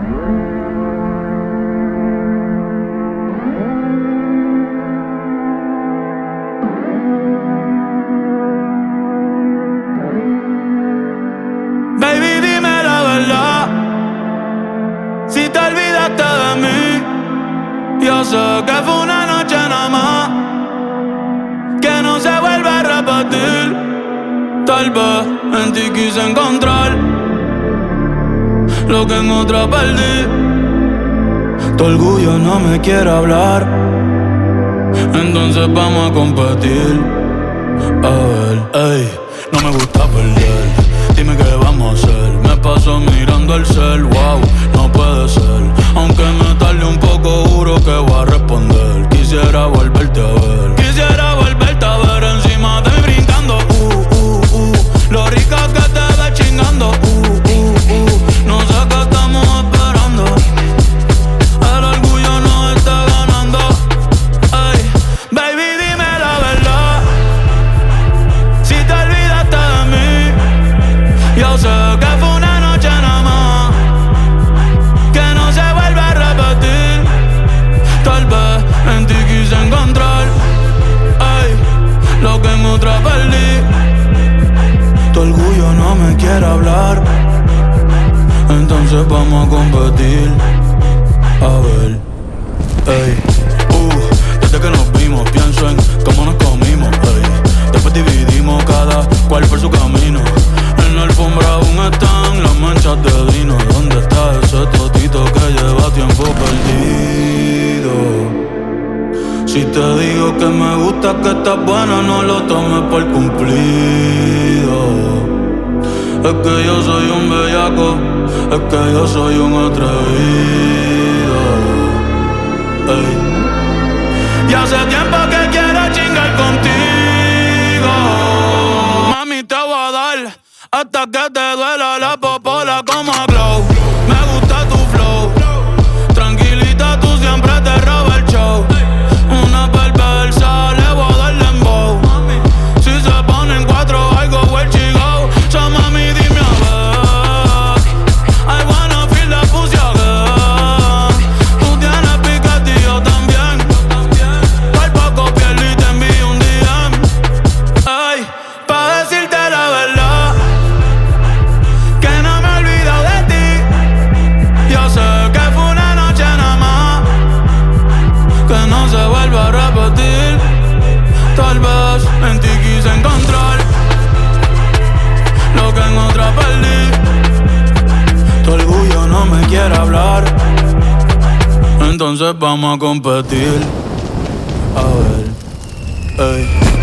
Baby, dime la verdad, si te olvidaste de mí. Yo sé que fue una noche nada más, que no se vuelve a repetir. Tal vez en ti quise encontrar lo que en otra perdí. Tu orgullo no me quiere hablar, entonces vamos a competir. A ver, ey, no me gusta perder. Dime qué vamos a hacer. Me paso mirando el cel, wow, no puede ser. Aunque me tarde un poco, juro que voy a responder. Quisiera volverte a ver. Quisiera volverte a ver encima de mí brincando. Lo rica que te ves chingando. No sé qué estamos esperando. El orgullo nos está ganando. Ey, baby, dime la verdad, si te olvidaste de mí. Yo sé que fue una noche nada más, que no se vuelve a repetir. Tal vez en ti quise encontrar, ey, lo que en otra perdí. Tu orgullo no me quiere hablar, entonces vamos a competir. A ver, ey, desde que nos vimos pienso en cómo nos comimos, ey. Después dividimos cada cual por su camino. En la alfombra aún están las manchas de vino. ¿Dónde está ese totito que lleva tiempo perdido? Si te digo que me gusta, que estás buena, no lo tomes por cumplido. Es que yo soy un bellaco, es que yo soy un atrevido. Ey. Y hace tiempo que quiero chingar contigo. Mami, te voy a dar hasta que te duela la popola como a Glow. Me gusta tu flow, tranquilita, tú siempre te robas el show. Una perversa, le voy a dar dembow. Si se ponen cuatro, I go where she go. So mami, dime a ver, I wanna feel the pussy again. Tú tienes piquete y yo también. Por poco piel y te envío un DM. Ay, pa' decirte la verdad, que no me he olvidado de ti. Yo sé que fue una noche nada más, que no se vuelve a repetir. Tal vez en ti quise encontrar lo que en otra perdí. Tu orgullo no me quiere hablar, entonces vamos a competir. A ver, ey.